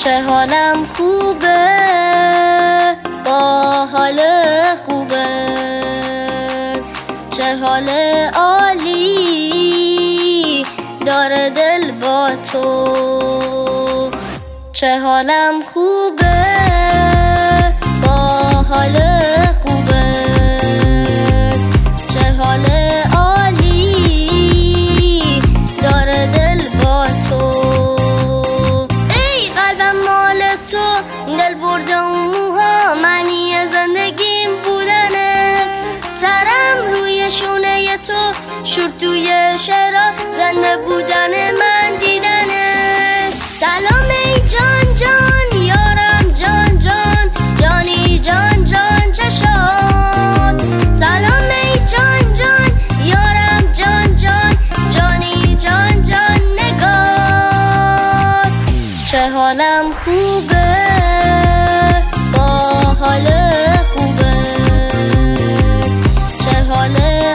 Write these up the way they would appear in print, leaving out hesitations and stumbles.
چه حالم خوبه با حال خوبه، چه حال عالی داره دل با تو. چه حالم خوبه با حال خوبه، چه حال عالی داره دل با تو. ای قلبم مال تو، دل برده اون موها معنی زندگیم بودنت. سرم روی شونه تو، شور توی شعرها زنده بودن من دیدنت. سلام ای جان جان یارم، جان جان جانی جان جان چشات. سلام ای جان جان یارم، جان جان جانی جان جان نگات. چه حالم خوبه با حال خوبه، چه حال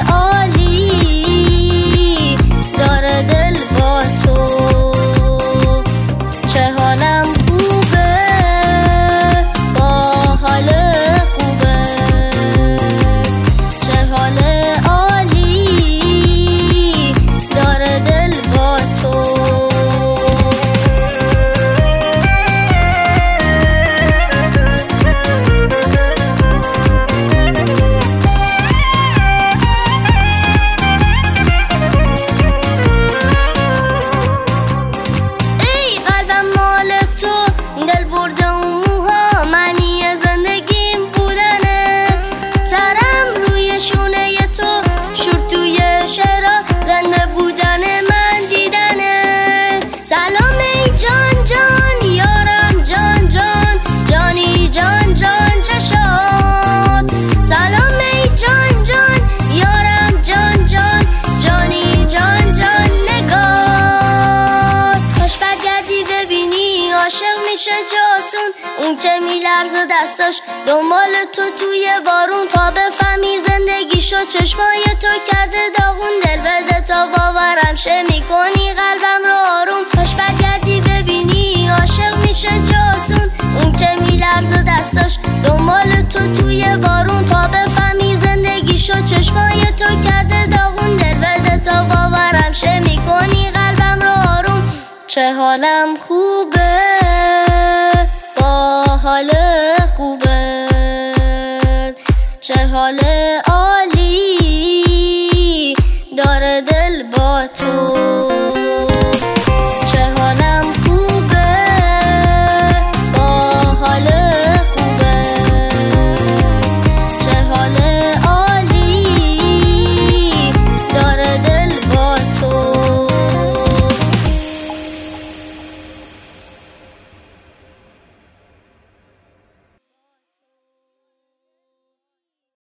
عالی داره دل با تو. چه حالم خوبه با حال خوبه، چه حال عالی داره دل با تو. دل برده اون موها معنی زندگیم بودنت. سرم روی شونه تو، شور توی شعرها زنده بودن من دیدنت. سلام ای جان جان یارم، جان جان جانی جان جان چشات. سلام ای جان جان یارم، جان جان جانی جان جان نگات. خوش برگردی ببینی عاشق میشه جاسون، اون که میلرزه دستاش دنبال تو توی بارون. تا بفهمی زندگی شد چشمای تو کرده داغون، دل بده تا باورم شه میکنی قلبم رو آروم. خوش برگردی ببینی عاشق میشه جاسون، اون که میلرزه دستاش دنبال تو توی بارون. تا بفهمی زندگی شد چشمای تو کرده داغون، دل بده تا باورم شه میکنی قلبم رو آروم. چه حالم خوبه با حال خوبه، چه حال عالی داره دل با تو.